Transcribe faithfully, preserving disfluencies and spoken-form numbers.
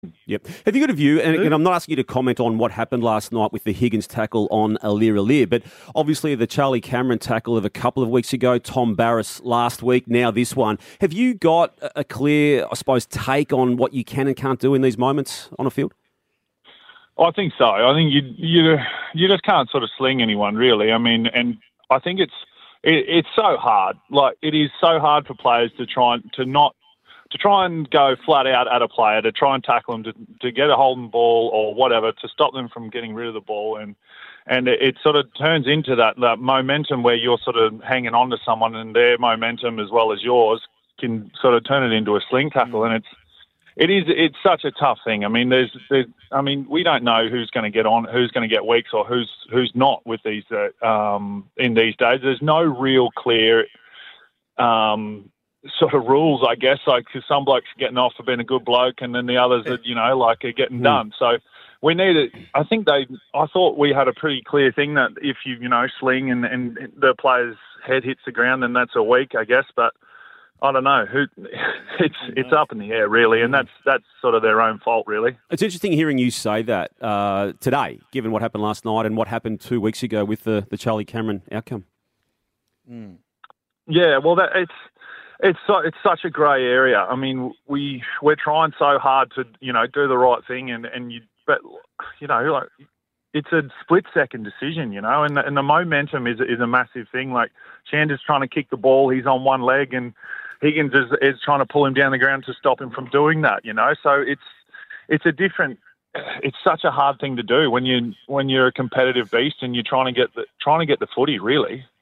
Yep. Have you got a view? And again, I'm not asking you to comment on what happened last night with the Higgins tackle on Alir Alir, but obviously the Charlie Cameron tackle of a couple of weeks ago, Tom Barras last week, now this one. Have you got a clear, I suppose, take on what you can and can't do in these moments on a field? I think so. I think you you you just can't sort of sling anyone, really. I mean, and I think it's it, it's so hard. Like, it is so hard for players to try and to not to try and go flat out at a player, to try and tackle them, to, to get a holding ball or whatever, to stop them from getting rid of the ball. And and it, it sort of turns into that, that momentum where you're sort of hanging on to someone, and their momentum as well as yours can sort of turn it into a sling tackle. And it's it is it's such a tough thing. I mean, there's, there's I mean, we don't know who's going to get on, who's going to get weeks, or who's who's not with these uh, um, in these days. There's no real clear Um, sort of rules, I guess, like, because some blokes are getting off for being a good bloke, and then the others are, you know, like, are getting done. So we need it. I think they, I thought we had a pretty clear thing that if you, you know, sling and, and the player's head hits the ground, then that's a week, I guess. But I don't know. Who, it's it's up in the air, really, and that's that's sort of their own fault, really. It's interesting hearing you say that uh, today, given what happened last night and what happened two weeks ago with the, the Charlie Cameron outcome. Mm. Yeah, well, that it's. It's so, it's such a grey area. I mean, we we're trying so hard to, you know, do the right thing, and, and you but you know, like, it's a split second decision, you know, and the, and the momentum is is a massive thing. Like, Chander's trying to kick the ball, he's on one leg, and Higgins is, is trying to pull him down the ground to stop him from doing that, you know. So it's it's a different. It's such a hard thing to do when you when you're a competitive beast and you're trying to get the trying to get the footy, really.